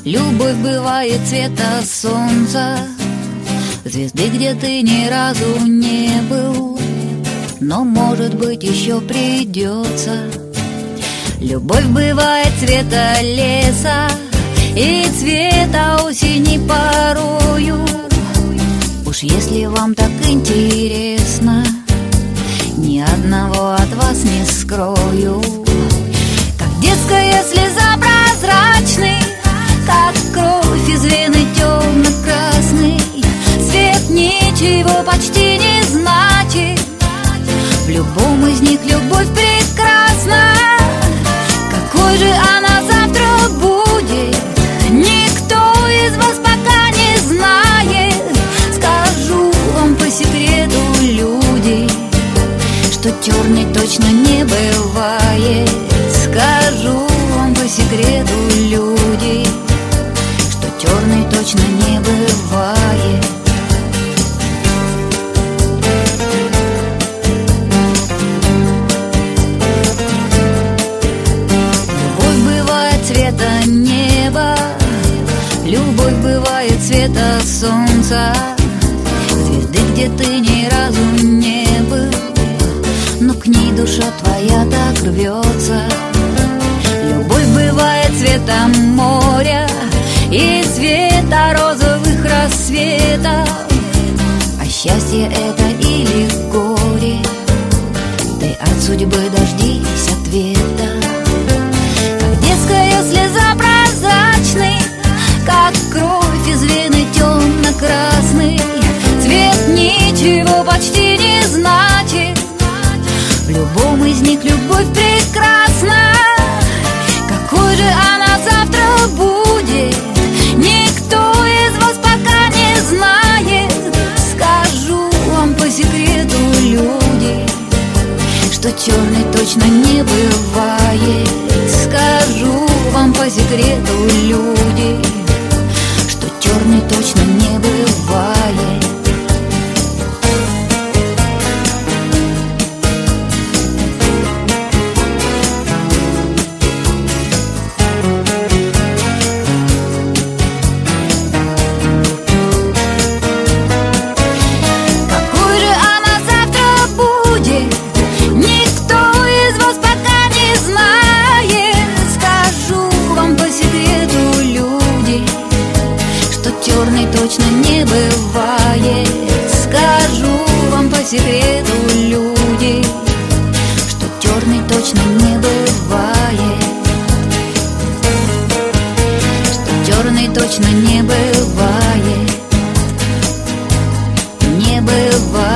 Любовь бывает цвета солнца, звезды, где ты ни разу не был, но, может быть, еще придется. Любовь бывает цвета леса и цвета осени порою. Уж если вам так интересно, ни одного от вас не скрою. Как детская слеза прозрачный, как кровь из вены темно-красный. Свет ничего почти не значит, в любом из них любовь прекрасна. Какой же она завтра будет, никто из вас пока не знает. Скажу вам по секрету, люди, что черный точно не бывает. Скажу вам по секрету, люди, что черный точно не бывает. Любовь бывает цвета неба, любовь бывает цвета солнца, звезды, где ты ни разу не был, но к ней душа твоя так рвется. Любовь бывает цвета моря и цвета розовых рассветов. А счастье это или горе, ты от судьбы дождись ответа. Как детская слеза прозрачный, как кровь из вены темно-красный. Цвет ничего почти не значит, в любом из них любовь прекрасна. Какой же она завтра будет, никто из вас пока не знает. Скажу вам по секрету, люди, что черный точно не бывает. Скажу вам по секрету, люди, что черный точно не бывает. Черный точно не бывает. Скажу вам по секрету, люди, что черный точно не бывает. Что черный точно не бывает. Не бывает.